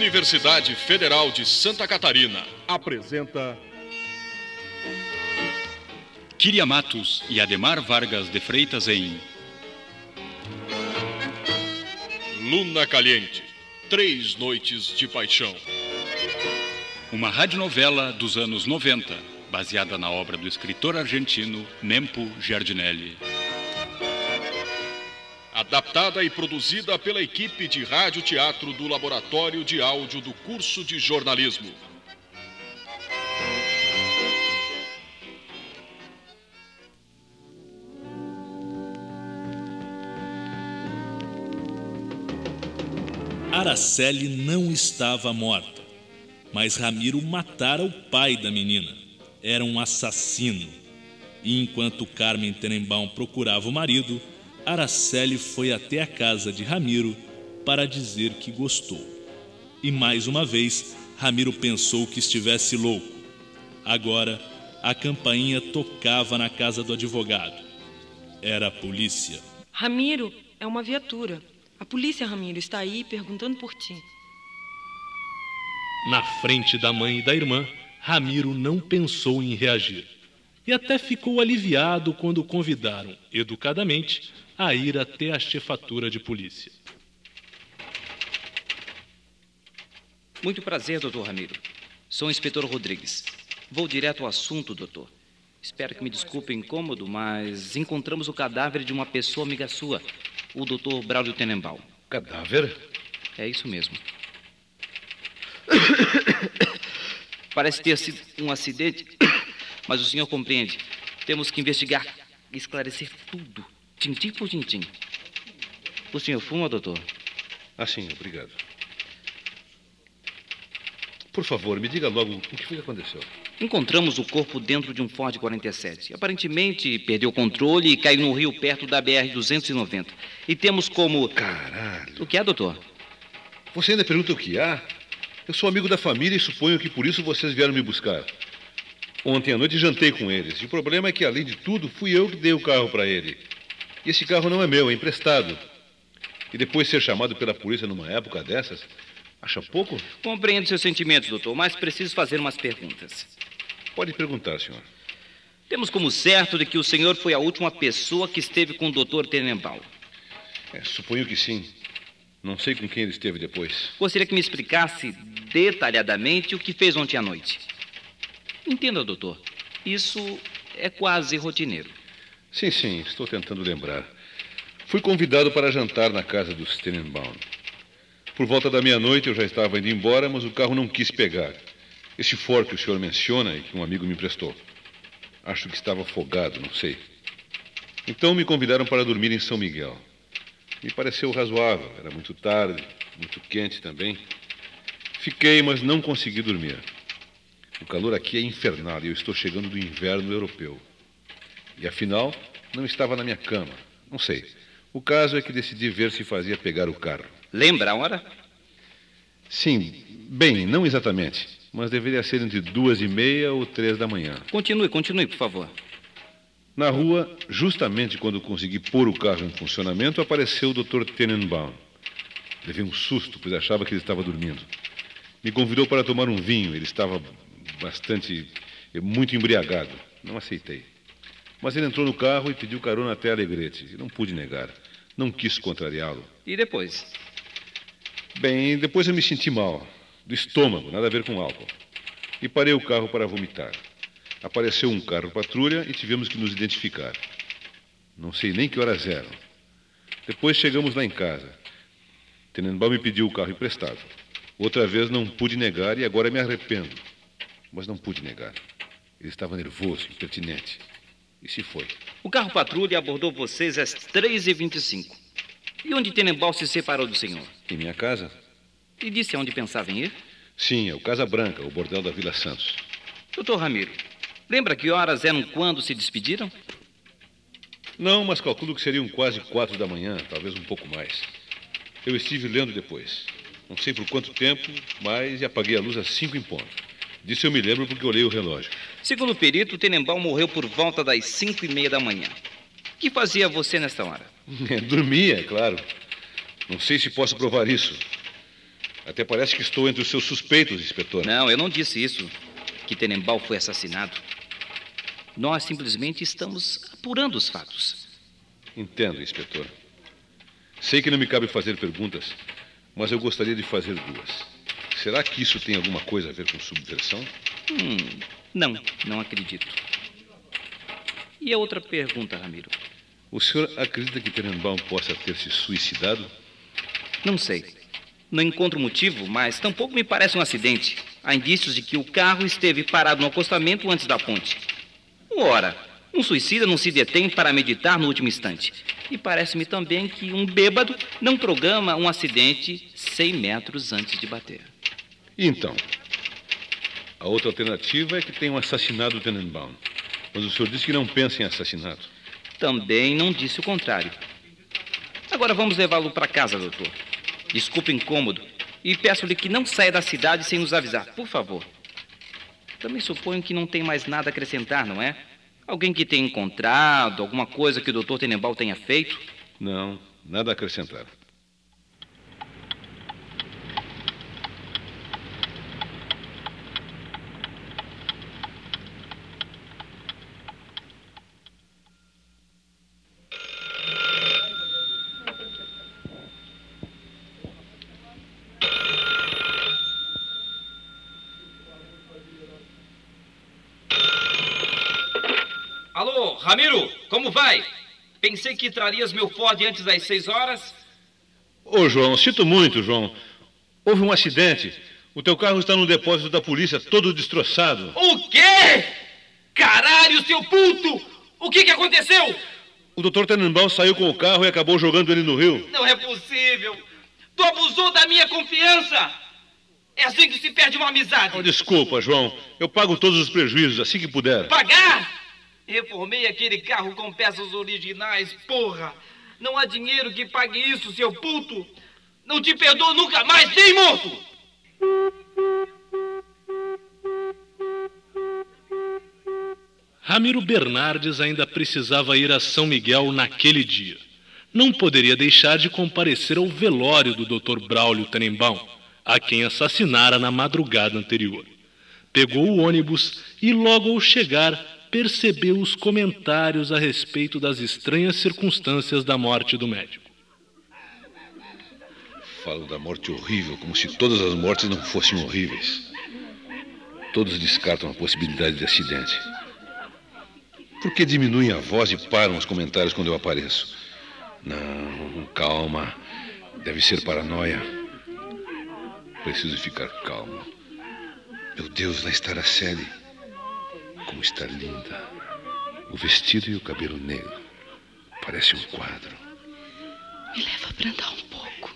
Universidade Federal de Santa Catarina apresenta Quíria Matos e Ademar Vargas de Freitas em Luna Caliente, 3 Noites de Paixão. Uma radionovela dos anos 90, baseada na obra do escritor argentino Nempo Giardinelli. Adaptada e produzida pela equipe de rádio-teatro do Laboratório de Áudio do curso de jornalismo. Araceli não estava morta, mas Ramiro matara o pai da menina. Era um assassino. E enquanto Carmen Tenenbaum procurava o marido, Araceli foi até a casa de Ramiro para dizer que gostou. E mais uma vez, Ramiro pensou que estivesse louco. Agora, a campainha tocava na casa do advogado. Era a polícia. Ramiro, é uma viatura. A polícia, Ramiro, está aí perguntando por ti. Na frente da mãe e da irmã, Ramiro não pensou em reagir. E até ficou aliviado quando o convidaram, educadamente, a ir até a chefatura de polícia. Muito prazer, doutor Ramiro. Sou o inspetor Rodrigues. Vou direto ao assunto, doutor. Espero que me desculpe o incômodo, mas encontramos o cadáver de uma pessoa amiga sua, o doutor Braulio Tenenbaum. Cadáver? É isso mesmo. Parece ter sido um acidente, mas o senhor compreende. Temos que investigar e esclarecer tudo, tintim por tintim. O senhor fuma, doutor? Ah, sim, obrigado. Por favor, me diga logo o que foi que aconteceu. Encontramos o corpo dentro de um Ford 47. Aparentemente, perdeu o controle e caiu no rio perto da BR-290. E temos como... Caralho. O que é, doutor? Você ainda pergunta o que há? Eu sou amigo da família e suponho que por isso vocês vieram me buscar. Ontem à noite jantei com eles. E o problema é que, além de tudo, fui eu que dei o carro para ele. E esse carro não é meu, é emprestado. E depois ser chamado pela polícia numa época dessas, acha pouco? Compreendo seus sentimentos, doutor, mas preciso fazer umas perguntas. Pode perguntar, senhor. Temos como certo de que o senhor foi a última pessoa que esteve com o doutor Tenenbaum. Suponho que sim. Não sei com quem ele esteve depois. Gostaria que me explicasse detalhadamente o que fez ontem à noite. Entenda, doutor. Isso é quase rotineiro. Sim, estou tentando lembrar. Fui convidado para jantar na casa dos Tenenbaum. Por volta da meia-noite eu já estava indo embora, mas o carro não quis pegar. Esse Ford que o senhor menciona e que um amigo me emprestou. Acho que estava afogado, não sei. Então me convidaram para dormir em São Miguel. Me pareceu razoável, era muito tarde, muito quente também. Fiquei, mas não consegui dormir. O calor aqui é infernal e eu estou chegando do inverno europeu. E afinal, não estava na minha cama. Não sei. O caso é que decidi ver se fazia pegar o carro. Lembra a hora? Sim, bem, não exatamente. Mas deveria ser entre 2:30 ou 3 da manhã. Continue, por favor. Na rua, justamente quando consegui pôr o carro em funcionamento, apareceu o Dr. Tenenbaum. Levei um susto, pois achava que ele estava dormindo. Me convidou para tomar um vinho. Ele estava muito embriagado. Não aceitei. Mas ele entrou no carro e pediu carona até Alegrete. Não pude negar. Não quis contrariá-lo. E depois? Bem, depois eu me senti mal. Do estômago, nada a ver com álcool. E parei o carro para vomitar. Apareceu um carro patrulha e tivemos que nos identificar. Não sei nem que horas eram. Depois chegamos lá em casa. Tenenbaum me pediu o carro emprestado. Outra vez não pude negar e agora me arrependo. Mas não pude negar. Ele estava nervoso, impertinente. E se foi. O carro patrulha abordou vocês às 3h25. E onde Tenenbaum se separou do senhor? Em minha casa? E disse aonde pensava em ir? Sim, é o Casa Branca, o bordel da Vila Santos. Doutor Ramiro, lembra que horas eram quando se despediram? Não, mas calculo que seriam quase 4 da manhã, talvez um pouco mais. Eu estive lendo depois. Não sei por quanto tempo, mas apaguei a luz às 5 em ponto. Disso eu me lembro porque olhei o relógio. Segundo o perito, Tenenbaum morreu por volta das 5:30 da manhã. O que fazia você nesta hora? Dormia, é claro. Não sei se posso provar isso. Até parece que estou entre os seus suspeitos, inspetor. Não, eu não disse isso, que Tenenbaum foi assassinado. Nós simplesmente estamos apurando os fatos. Entendo, inspetor. Sei que não me cabe fazer perguntas, mas eu gostaria de fazer duas. Será que isso tem alguma coisa a ver com subversão? Não acredito. E a outra pergunta, Ramiro? O senhor acredita que Tenenbaum possa ter se suicidado? Não sei. Não encontro motivo, mas tampouco me parece um acidente. Há indícios de que o carro esteve parado no acostamento antes da ponte. Ora, um suicida não se detém para meditar no último instante. E parece-me também que um bêbado não programa um acidente 100 metros antes de bater. E então? A outra alternativa é que tenham assassinado o Tenenbaum. Mas o senhor disse que não pensa em assassinato. Também não disse o contrário. Agora vamos levá-lo para casa, doutor. Desculpe o incômodo e peço-lhe que não saia da cidade sem nos avisar, por favor. Também suponho que não tem mais nada a acrescentar, não é? Alguém que tenha encontrado, alguma coisa que o doutor Tenenbaum tenha feito? Não, nada a acrescentar. Alô, Ramiro, como vai? Pensei que trarias meu Ford antes das 6 horas. Ô, João, sinto muito, João. Houve um acidente. O teu carro está no depósito da polícia, todo destroçado. O quê? Caralho, seu puto! O que aconteceu? O doutor Tenenbaum saiu com o carro e acabou jogando ele no rio. Não é possível. Tu abusou da minha confiança. É assim que se perde uma amizade. Oh, desculpa, João. Eu pago todos os prejuízos assim que puder. Pagar? Reformei aquele carro com peças originais, porra. Não há dinheiro que pague isso, seu puto. Não te perdoo nunca mais, nem morto. Ramiro Bernardes ainda precisava ir a São Miguel naquele dia. Não poderia deixar de comparecer ao velório do Dr. Braulio Tenenbaum, a quem assassinara na madrugada anterior. Pegou o ônibus e, logo ao chegar, percebeu os comentários a respeito das estranhas circunstâncias da morte do médico. Falam da morte horrível, como se todas as mortes não fossem horríveis. Todos descartam a possibilidade de acidente. Por que diminuem a voz e param os comentários quando eu apareço? Não, calma. Deve ser paranoia. Preciso ficar calmo. Meu Deus, lá está Araceli. Como está linda. O vestido e o cabelo negro. Parece um quadro. Me leva para andar um pouco.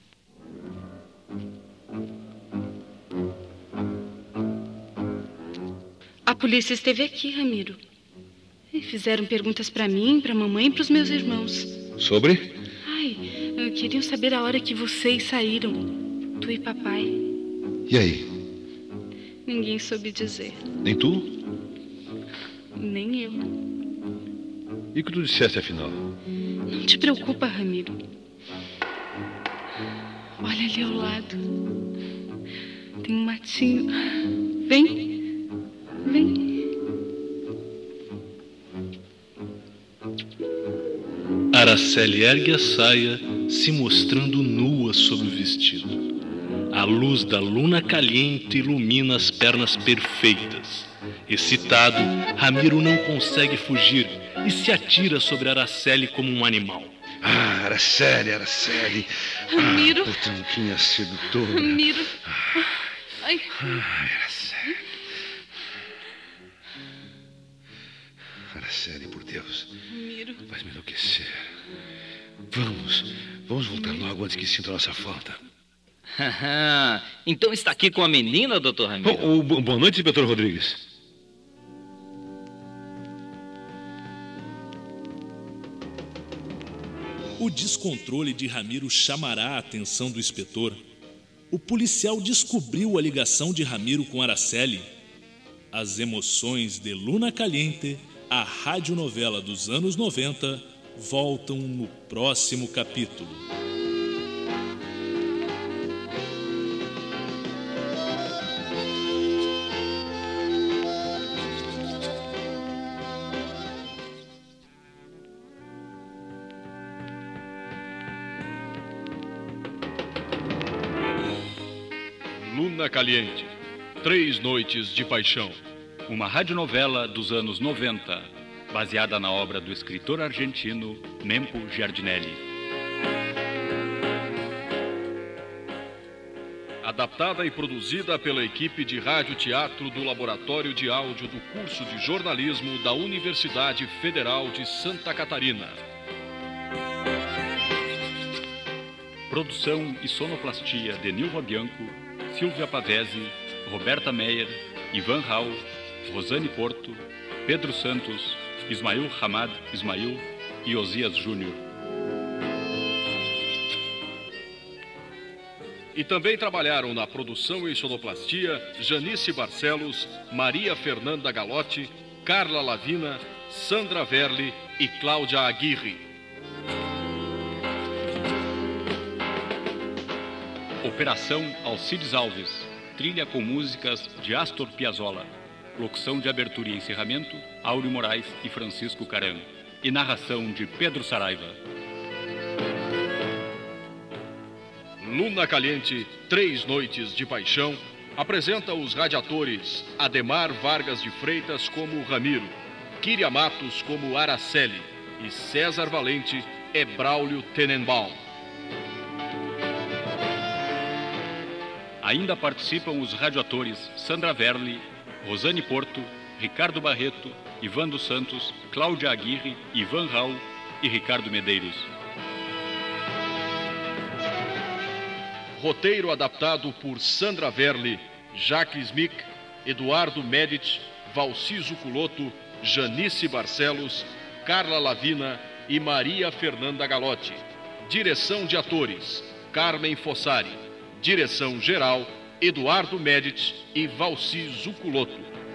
A polícia esteve aqui, Ramiro. E fizeram perguntas para mim, para a mamãe e para os meus irmãos. Sobre? Queriam saber a hora que vocês saíram. Tu e papai. E aí? Ninguém soube dizer. Nem tu? Nem eu. E o que tu disseste, afinal? Não te preocupa, Ramiro. Olha ali ao lado. Tem um matinho. Vem. Vem. Araceli ergue a saia, se mostrando nua sob o vestido. A luz da luna caliente ilumina as pernas perfeitas. Excitado, Ramiro não consegue fugir e se atira sobre Araceli como um animal. Ah, Araceli. Ramiro. Potranquinha sedutora. Ramiro. Ai. Araceli. Araceli, por Deus. Ramiro. Vais me enlouquecer. Vamos voltar logo antes que sinta a nossa falta. Então está aqui com a menina, doutor Ramiro? Boa noite, inspetor Rodrigues. O descontrole de Ramiro chamará a atenção do inspetor. O policial descobriu a ligação de Ramiro com Araceli. As emoções de Luna Caliente, a radionovela dos anos 90, voltam no próximo capítulo. Luna Caliente, 3 Noites de Paixão. Uma radionovela dos anos 90, baseada na obra do escritor argentino Mempo Giardinelli. Adaptada e produzida pela equipe de rádio-teatro do Laboratório de Áudio do curso de jornalismo da Universidade Federal de Santa Catarina. Produção e sonoplastia de Nilva Bianco, Silvia Pavese, Roberta Meyer, Ivan Raul, Rosane Porto, Pedro Santos, Ismail Hamad Ismail e Osias Júnior. E também trabalharam na produção e sonoplastia Janice Barcelos, Maria Fernanda Galotti, Carla Lavina, Sandra Verli e Cláudia Aguirre. Operação Alcides Alves, trilha com músicas de Astor Piazzolla, locução de abertura e encerramento, Áureo Moraes e Francisco Caram, e narração de Pedro Saraiva. Luna Caliente, 3 Noites de Paixão, apresenta os radiatores Ademar Vargas de Freitas como Ramiro, Kíria Matos como Araceli e César Valente é Braulio Tenenbaum. Ainda participam os radioatores Sandra Verli, Rosane Porto, Ricardo Barreto, Ivan dos Santos, Cláudia Aguirre, Ivan Raul e Ricardo Medeiros. Roteiro adaptado por Sandra Verli, Jacques Mick, Eduardo Medici, Valciso Culoto, Janice Barcelos, Carla Lavina e Maria Fernanda Galotti. Direção de atores, Carmen Fossari. Direção geral, Eduardo Medici e Valciso Culoto.